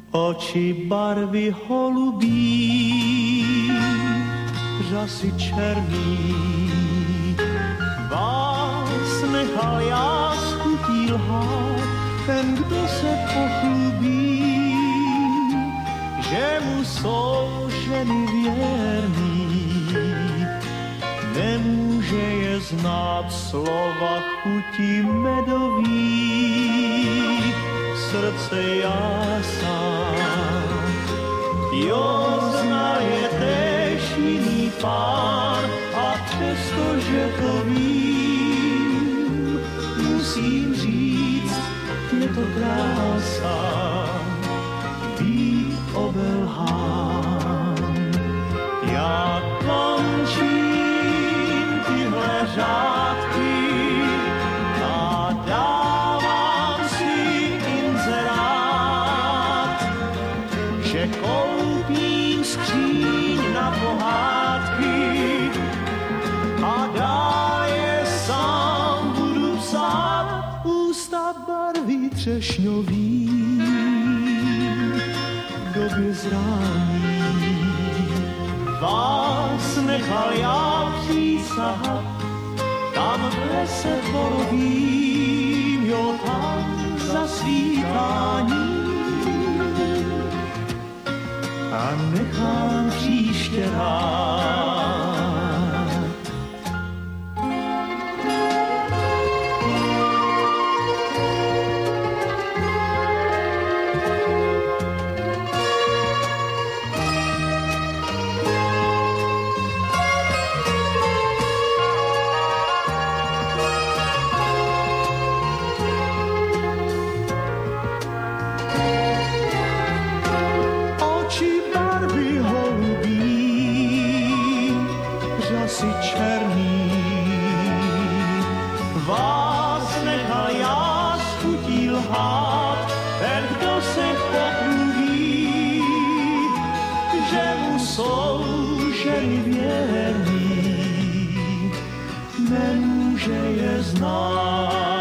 Oči barvy holubí, řasy černý, vás nechal já s chutí lhát, ten, kdo se pochlubí, že mu jsou ženy věrný, nemůže je znát slova chutí medový, srdce já sám. Jo, zná je též jiný pár, a přestože to vím, musím říct, je to krása, být obelhán. Já končím tyhle řádky a dávám si inzerát, že koupím skříň na pohádky a dál je sám budu psát. Ústa barvy třešňový v době zrání, vás nechal já přísahat, tam v lese borovým, jo tam za svítání. A nechám příště rád. Si černý, vás nechal já s chutí lhát, ten, kdo se pochlubí, že mu jsou ženy věrný, nemůže je znát.